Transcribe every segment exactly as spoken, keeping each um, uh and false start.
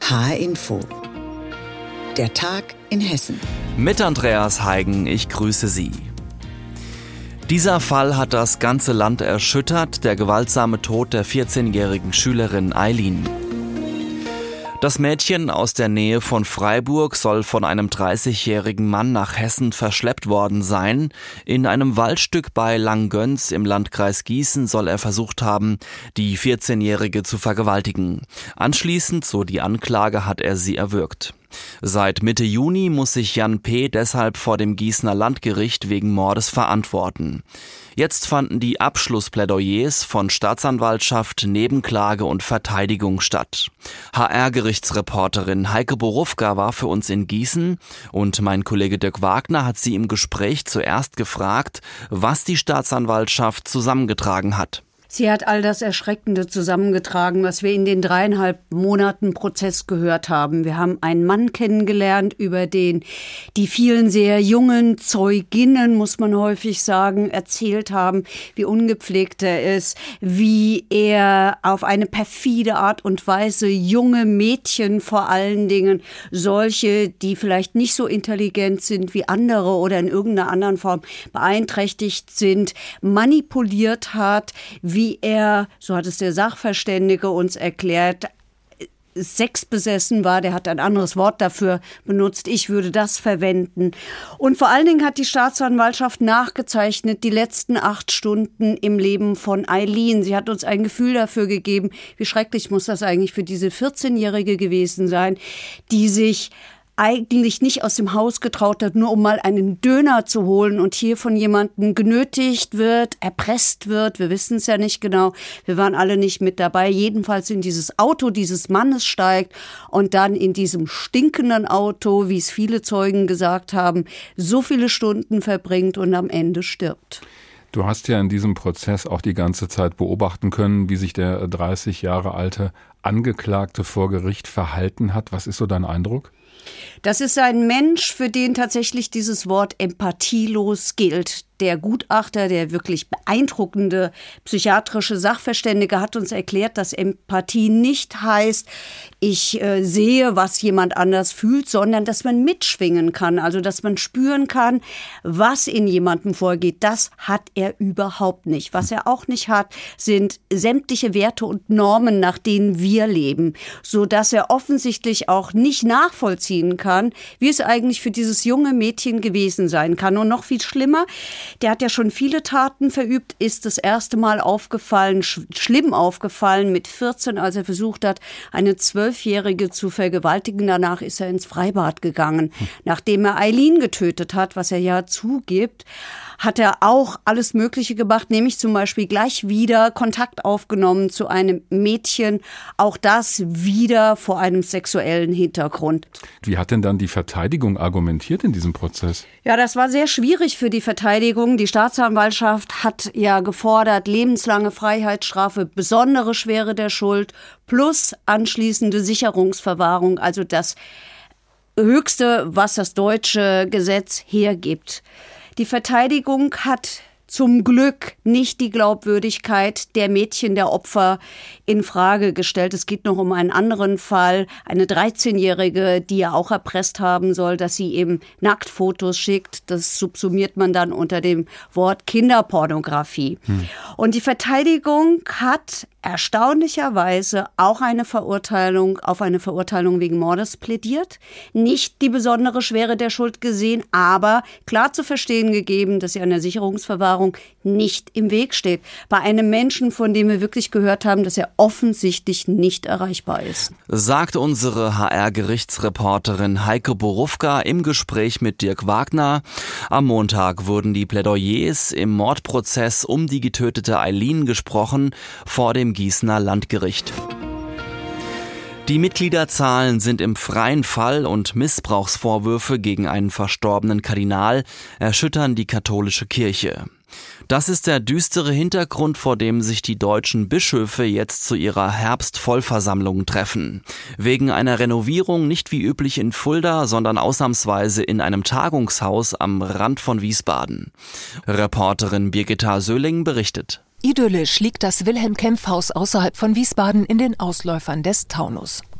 H R-Info. Der Tag in Hessen. Mit Andreas Heigen, ich grüße Sie. Dieser Fall hat das ganze Land erschüttert, der gewaltsame Tod der vierzehnjährigen Schülerin Aylin. Das Mädchen aus der Nähe von Freiburg soll von einem dreißigjährigen Mann nach Hessen verschleppt worden sein. In einem Waldstück bei Langgöns im Landkreis Gießen soll er versucht haben, die vierzehnjährige zu vergewaltigen. Anschließend, so die Anklage, hat er sie erwürgt. Seit Mitte Juni muss sich Jan P. deshalb vor dem Gießener Landgericht wegen Mordes verantworten. Jetzt fanden die Abschlussplädoyers von Staatsanwaltschaft, Nebenklage und Verteidigung statt. H R-Gerichtsreporterin Heike Borufka war für uns in Gießen und mein Kollege Dirk Wagner hat sie im Gespräch zuerst gefragt, was die Staatsanwaltschaft zusammengetragen hat. Sie hat all das Erschreckende zusammengetragen, was wir in den dreieinhalb Monaten Prozess gehört haben. Wir haben einen Mann kennengelernt, über den die vielen sehr jungen Zeuginnen, muss man häufig sagen, erzählt haben, wie ungepflegt er ist, wie er auf eine perfide Art und Weise junge Mädchen, vor allen Dingen solche, die vielleicht nicht so intelligent sind wie andere oder in irgendeiner anderen Form beeinträchtigt sind, manipuliert hat, wie er, so hat es der Sachverständige uns erklärt, sexbesessen war. Der hat ein anderes Wort dafür benutzt. Ich würde das verwenden. Und vor allen Dingen hat die Staatsanwaltschaft nachgezeichnet die letzten acht Stunden im Leben von Aylin. Sie hat uns ein Gefühl dafür gegeben, wie schrecklich muss das eigentlich für diese vierzehnjährige gewesen sein, die sich eigentlich nicht aus dem Haus getraut hat, nur um mal einen Döner zu holen und hier von jemandem genötigt wird, erpresst wird. Wir wissen es ja nicht genau. Wir waren alle nicht mit dabei. Jedenfalls in dieses Auto dieses Mannes steigt und dann in diesem stinkenden Auto, wie es viele Zeugen gesagt haben, so viele Stunden verbringt und am Ende stirbt. Du hast ja in diesem Prozess auch die ganze Zeit beobachten können, wie sich der dreißig Jahre alte Angeklagte vor Gericht verhalten hat. Was ist so dein Eindruck? Das ist ein Mensch, für den tatsächlich dieses Wort empathielos gilt. Der Gutachter, der wirklich beeindruckende psychiatrische Sachverständige, hat uns erklärt, dass Empathie nicht heißt, ich äh, sehe, was jemand anders fühlt, sondern dass man mitschwingen kann, also dass man spüren kann, was in jemandem vorgeht. Das hat er überhaupt nicht. Was er auch nicht hat, sind sämtliche Werte und Normen, nach denen wir leben, sodass er offensichtlich auch nicht nachvollziehen kann, wie es eigentlich für dieses junge Mädchen gewesen sein kann. Und noch viel schlimmer, der hat ja schon viele Taten verübt, ist das erste Mal aufgefallen, sch- schlimm aufgefallen mit vierzehn, als er versucht hat, eine Zwölfjährige zu vergewaltigen. Danach ist er ins Freibad gegangen. Hm. Nachdem er Aylin getötet hat, was er ja zugibt, hat er auch alles Mögliche gemacht, nämlich zum Beispiel gleich wieder Kontakt aufgenommen zu einem Mädchen. Auch das wieder vor einem sexuellen Hintergrund. Wie hat denn dann die Verteidigung argumentiert in diesem Prozess? Ja, das war sehr schwierig für die Verteidigung. Die Staatsanwaltschaft hat ja gefordert, lebenslange Freiheitsstrafe, besondere Schwere der Schuld plus anschließende Sicherungsverwahrung, also das Höchste, was das deutsche Gesetz hergibt. Die Verteidigung hat zum Glück nicht die Glaubwürdigkeit der Mädchen, der Opfer in Frage gestellt. Es geht noch um einen anderen Fall, eine dreizehnjährige, die er auch erpresst haben soll, dass sie eben Nacktfotos schickt. Das subsumiert man dann unter dem Wort Kinderpornografie. Hm. Und die Verteidigung hat erstaunlicherweise auch eine Verurteilung auf eine Verurteilung wegen Mordes plädiert. Nicht die besondere Schwere der Schuld gesehen, aber klar zu verstehen gegeben, dass sie einer Sicherungsverwahrung nicht im Weg steht. Bei einem Menschen, von dem wir wirklich gehört haben, dass er offensichtlich nicht erreichbar ist. Sagt unsere H R-Gerichtsreporterin Heike Borufka im Gespräch mit Dirk Wagner. Am Montag wurden die Plädoyers im Mordprozess um die getötete Aylin gesprochen vor dem Gießener Landgericht. Die Mitgliederzahlen sind im freien Fall und Missbrauchsvorwürfe gegen einen verstorbenen Kardinal erschüttern die katholische Kirche. Das ist der düstere Hintergrund, vor dem sich die deutschen Bischöfe jetzt zu ihrer Herbstvollversammlung treffen. Wegen einer Renovierung nicht wie üblich in Fulda, sondern ausnahmsweise in einem Tagungshaus am Rand von Wiesbaden. Reporterin Birgitta Söhling berichtet. Idyllisch liegt das Wilhelm-Kempff-Haus außerhalb von Wiesbaden in den Ausläufern des Taunus.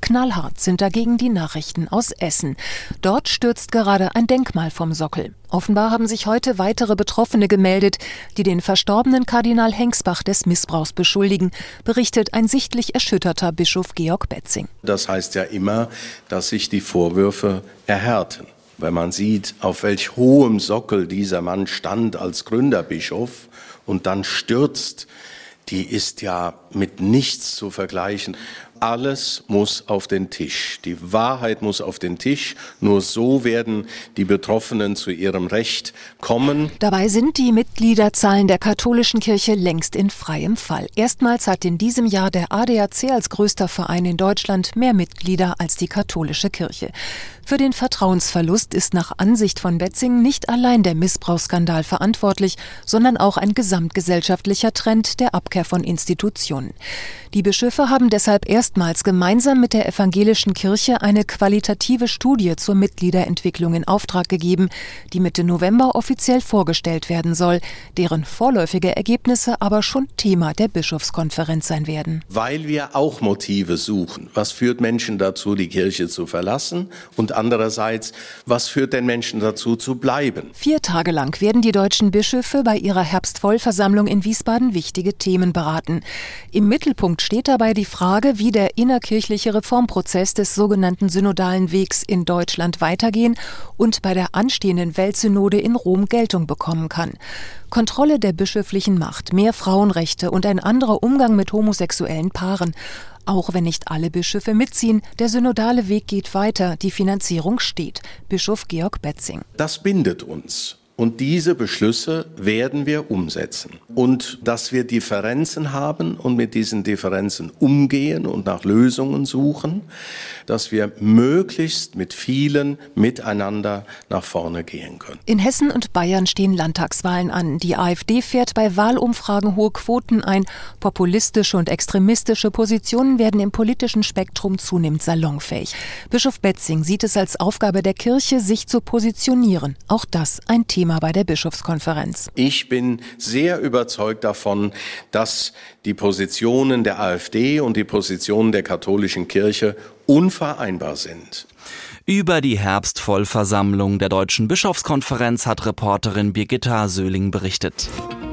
Knallhart sind dagegen die Nachrichten aus Essen. Dort stürzt gerade ein Denkmal vom Sockel. Offenbar haben sich heute weitere Betroffene gemeldet, die den verstorbenen Kardinal Hengsbach des Missbrauchs beschuldigen, berichtet ein sichtlich erschütterter Bischof Georg Betzing. Das heißt ja immer, dass sich die Vorwürfe erhärten. Wenn man sieht, auf welch hohem Sockel dieser Mann stand als Gründerbischof und dann stürzt, die ist ja mit nichts zu vergleichen. Alles muss auf den Tisch. Die Wahrheit muss auf den Tisch. Nur so werden die Betroffenen zu ihrem Recht kommen. Dabei sind die Mitgliederzahlen der katholischen Kirche längst in freiem Fall. Erstmals hat in diesem Jahr der A D A C als größter Verein in Deutschland mehr Mitglieder als die katholische Kirche. Für den Vertrauensverlust ist nach Ansicht von Betzing nicht allein der Missbrauchsskandal verantwortlich, sondern auch ein gesamtgesellschaftlicher Trend der Abkehr von Institutionen. Die Bischöfe haben deshalb erstmals gemeinsam mit der evangelischen Kirche eine qualitative Studie zur Mitgliederentwicklung in Auftrag gegeben, die Mitte November offiziell vorgestellt werden soll, deren vorläufige Ergebnisse aber schon Thema der Bischofskonferenz sein werden. Weil wir auch Motive suchen. Was führt Menschen dazu, die Kirche zu verlassen? Und andererseits, was führt den Menschen dazu, zu bleiben? Vier Tage lang werden die deutschen Bischöfe bei ihrer Herbstvollversammlung in Wiesbaden wichtige Themen beraten. Im Mittelpunkt steht dabei die Frage, wie der innerkirchliche Reformprozess des sogenannten synodalen Wegs in Deutschland weitergehen und bei der anstehenden Weltsynode in Rom Geltung bekommen kann. Kontrolle der bischöflichen Macht, mehr Frauenrechte und ein anderer Umgang mit homosexuellen Paaren. Auch wenn nicht alle Bischöfe mitziehen, der synodale Weg geht weiter, die Finanzierung steht. Bischof Georg Betzing. Das bindet uns. Und diese Beschlüsse werden wir umsetzen. Und dass wir Differenzen haben und mit diesen Differenzen umgehen und nach Lösungen suchen, dass wir möglichst mit vielen miteinander nach vorne gehen können. In Hessen und Bayern stehen Landtagswahlen an. Die AfD fährt bei Wahlumfragen hohe Quoten ein. Populistische und extremistische Positionen werden im politischen Spektrum zunehmend salonfähig. Bischof Betzing sieht es als Aufgabe der Kirche, sich zu positionieren. Auch das ein Thema bei der Bischofskonferenz. Ich bin sehr überzeugt davon, dass die Positionen der AfD und die Positionen der katholischen Kirche unvereinbar sind. Über die Herbstvollversammlung der Deutschen Bischofskonferenz hat Reporterin Birgitta Söhling berichtet.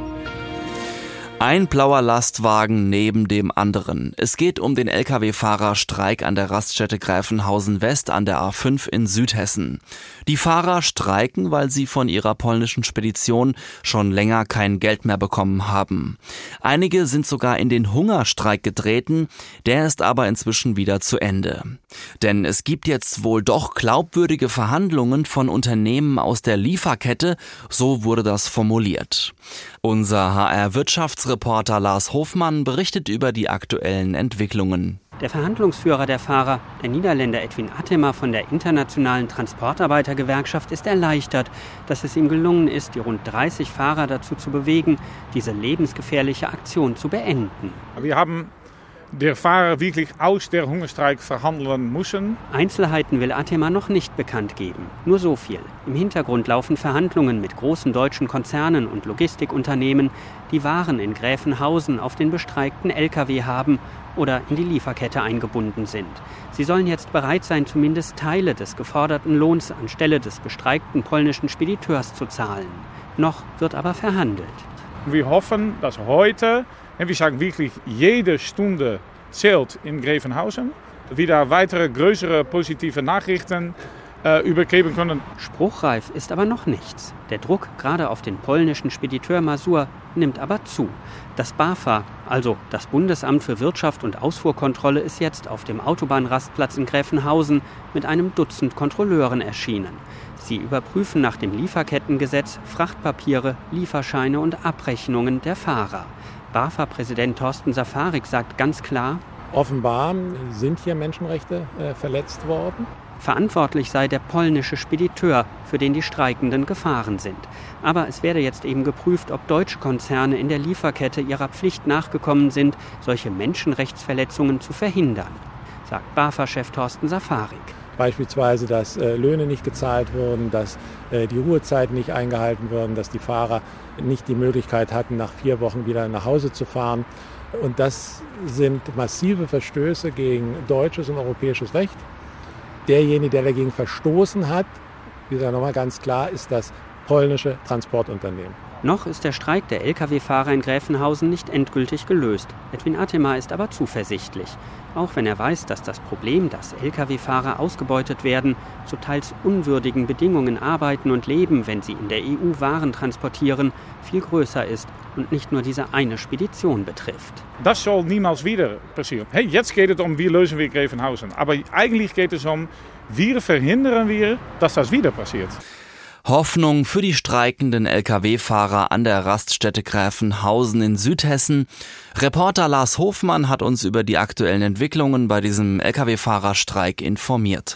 Ein blauer Lastwagen neben dem anderen. Es geht um den L K W-Fahrerstreik an der Raststätte Gräfenhausen West an der A fünf in Südhessen. Die Fahrer streiken, weil sie von ihrer polnischen Spedition schon länger kein Geld mehr bekommen haben. Einige sind sogar in den Hungerstreik getreten, der ist aber inzwischen wieder zu Ende. Denn es gibt jetzt wohl doch glaubwürdige Verhandlungen von Unternehmen aus der Lieferkette, so wurde das formuliert. Unser H R-Wirtschaftsreporter Lars Hofmann berichtet über die aktuellen Entwicklungen. Der Verhandlungsführer der Fahrer, der Niederländer Edwin Attema von der Internationalen Transportarbeitergewerkschaft, ist erleichtert, dass es ihm gelungen ist, die rund dreißig Fahrer dazu zu bewegen, diese lebensgefährliche Aktion zu beenden. Wir haben der Fahrer wirklich aus der Hungerstreik verhandeln müssen. Einzelheiten will Attema noch nicht bekannt geben. Nur so viel. Im Hintergrund laufen Verhandlungen mit großen deutschen Konzernen und Logistikunternehmen, die Waren in Gräfenhausen auf den bestreikten L K W haben oder in die Lieferkette eingebunden sind. Sie sollen jetzt bereit sein, zumindest Teile des geforderten Lohns anstelle des bestreikten polnischen Spediteurs zu zahlen. Noch wird aber verhandelt. Wir hoffen, dass heute, und wir sagen wirklich, jede Stunde zählt in Gräfenhausen, wieder weitere größere positive Nachrichten äh, übergeben können. Spruchreif ist aber noch nichts. Der Druck gerade auf den polnischen Spediteur Mazur nimmt aber zu. Das BAFA, also das Bundesamt für Wirtschaft und Ausfuhrkontrolle, ist jetzt auf dem Autobahnrastplatz in Gräfenhausen mit einem Dutzend Kontrolleuren erschienen. Sie überprüfen nach dem Lieferkettengesetz Frachtpapiere, Lieferscheine und Abrechnungen der Fahrer. BAFA-Präsident Thorsten Safarik sagt ganz klar: Offenbar sind hier Menschenrechte äh, verletzt worden. Verantwortlich sei der polnische Spediteur, für den die Streikenden gefahren sind. Aber es werde jetzt eben geprüft, ob deutsche Konzerne in der Lieferkette ihrer Pflicht nachgekommen sind, solche Menschenrechtsverletzungen zu verhindern, sagt BAFA-Chef Thorsten Safarik. Beispielsweise, dass äh, Löhne nicht gezahlt wurden, dass äh, die Ruhezeiten nicht eingehalten wurden, dass die Fahrer nicht die Möglichkeit hatten, nach vier Wochen wieder nach Hause zu fahren. Und das sind massive Verstöße gegen deutsches und europäisches Recht. Derjenige, der dagegen verstoßen hat, wie gesagt nochmal ganz klar, ist das polnische Transportunternehmen. Noch ist der Streik der L K W-Fahrer in Gräfenhausen nicht endgültig gelöst. Edwin Atema ist aber zuversichtlich. Auch wenn er weiß, dass das Problem, dass L K W-Fahrer ausgebeutet werden, zu teils unwürdigen Bedingungen arbeiten und leben, wenn sie in der E U Waren transportieren, viel größer ist und nicht nur diese eine Spedition betrifft. Das soll niemals wieder passieren. Hey, jetzt geht es um, wie lösen wir Gräfenhausen. Aber eigentlich geht es um, wie verhindern wir, dass das wieder passiert. Hoffnung für die streikenden L K W-Fahrer an der Raststätte Gräfenhausen in Südhessen. Reporter Lars Hofmann hat uns über die aktuellen Entwicklungen bei diesem L K W-Fahrerstreik informiert.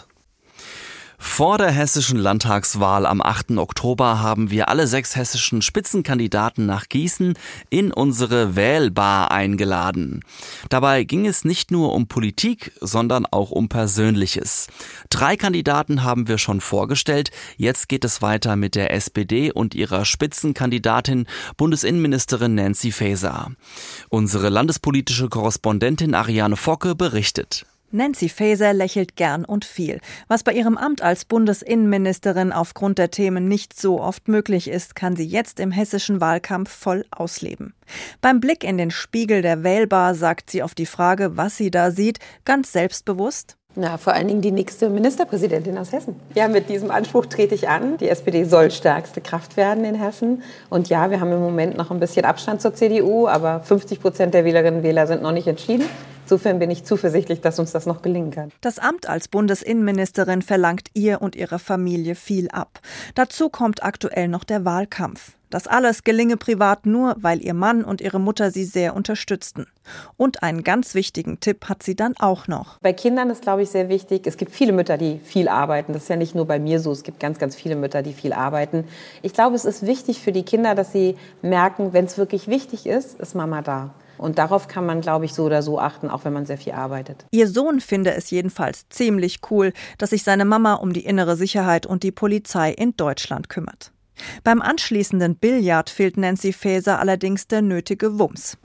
Vor der hessischen Landtagswahl am achten Oktober haben wir alle sechs hessischen Spitzenkandidaten nach Gießen in unsere Wählbar eingeladen. Dabei ging es nicht nur um Politik, sondern auch um Persönliches. Drei Kandidaten haben wir schon vorgestellt. Jetzt geht es weiter mit der S P D und ihrer Spitzenkandidatin Bundesinnenministerin Nancy Faeser. Unsere landespolitische Korrespondentin Ariane Focke berichtet. Nancy Faeser lächelt gern und viel. Was bei ihrem Amt als Bundesinnenministerin aufgrund der Themen nicht so oft möglich ist, kann sie jetzt im hessischen Wahlkampf voll ausleben. Beim Blick in den Spiegel der Wählbar sagt sie auf die Frage, was sie da sieht, ganz selbstbewusst: Na, vor allen Dingen die nächste Ministerpräsidentin aus Hessen. Ja, mit diesem Anspruch trete ich an. Die S P D soll stärkste Kraft werden in Hessen. Und ja, wir haben im Moment noch ein bisschen Abstand zur C D U, aber fünfzig Prozent der Wählerinnen und Wähler sind noch nicht entschieden. Insofern bin ich zuversichtlich, dass uns das noch gelingen kann. Das Amt als Bundesinnenministerin verlangt ihr und ihrer Familie viel ab. Dazu kommt aktuell noch der Wahlkampf. Das alles gelinge privat nur, weil ihr Mann und ihre Mutter sie sehr unterstützten. Und einen ganz wichtigen Tipp hat sie dann auch noch. Bei Kindern ist, glaube ich, sehr wichtig, es gibt viele Mütter, die viel arbeiten. Das ist ja nicht nur bei mir so, es gibt ganz, ganz viele Mütter, die viel arbeiten. Ich glaube, es ist wichtig für die Kinder, dass sie merken, wenn es wirklich wichtig ist, ist Mama da. Und darauf kann man, glaube ich, so oder so achten, auch wenn man sehr viel arbeitet. Ihr Sohn finde es jedenfalls ziemlich cool, dass sich seine Mama um die innere Sicherheit und die Polizei in Deutschland kümmert. Beim anschließenden Billard fehlt Nancy Faeser allerdings der nötige Wumms.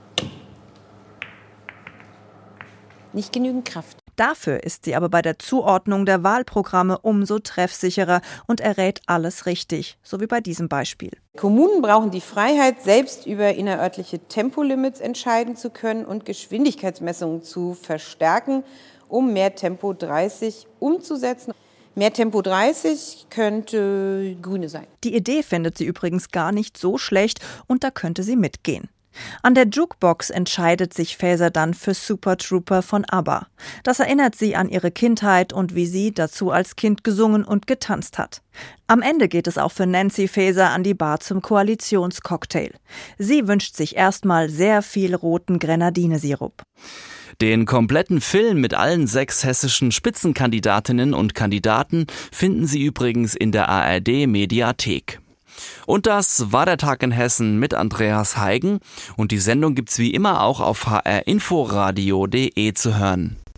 Nicht genügend Kraft. Dafür ist sie aber bei der Zuordnung der Wahlprogramme umso treffsicherer und errät alles richtig, so wie bei diesem Beispiel. Kommunen brauchen die Freiheit, selbst über innerörtliche Tempolimits entscheiden zu können und Geschwindigkeitsmessungen zu verstärken, um mehr Tempo dreißig umzusetzen. Mehr Tempo dreißig könnte Grüne sein. Die Idee findet sie übrigens gar nicht so schlecht und da könnte sie mitgehen. An der Jukebox entscheidet sich Faeser dann für Super Trooper von ABBA. Das erinnert sie an ihre Kindheit und wie sie dazu als Kind gesungen und getanzt hat. Am Ende geht es auch für Nancy Faeser an die Bar zum Koalitionscocktail. Sie wünscht sich erstmal sehr viel roten Grenadinesirup. Den kompletten Film mit allen sechs hessischen Spitzenkandidatinnen und Kandidaten finden Sie übrigens in der A R D-Mediathek. Und das war der Tag in Hessen mit Andreas Heigen. Und die Sendung gibt's wie immer auch auf h r inforadio punkt d e zu hören.